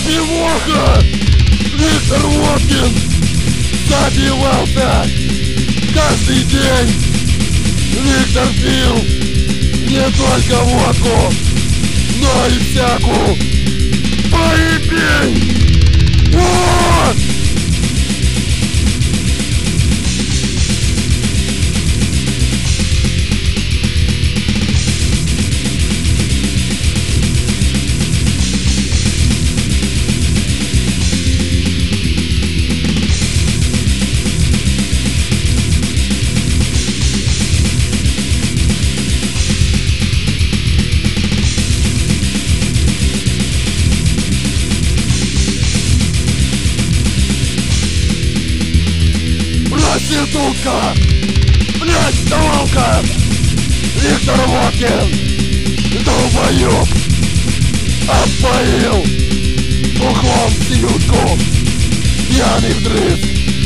Пивоха! Виктор Воткин забивался каждый день. Виктор пил не только водку, но и всякую поебень. Вот! Проститутка! Блять, давалка! Виктор Воткин! Долбоёб! Опоил! Бухлом синютку! Пьяный вдрызг!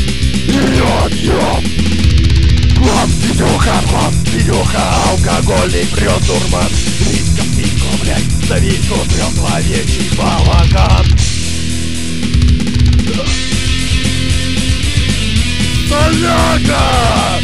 Ёб! Хлоп, видюха, алкогольный прёт дурман! Витька, блять, за Витьку трёх человечий балаган! Соляка!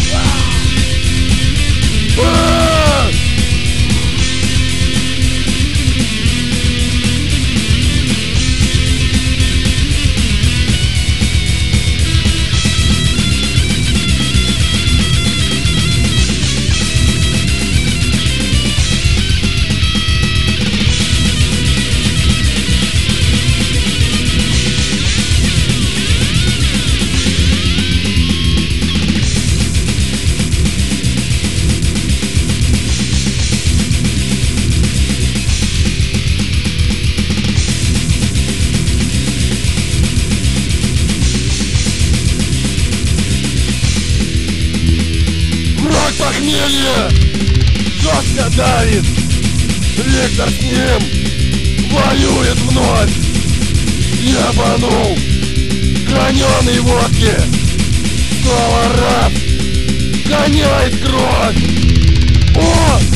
Похмелье жестко давит. Виктор с ним воюет вновь. Ебанул граненой водки. Снова раз гоняет кровь. О!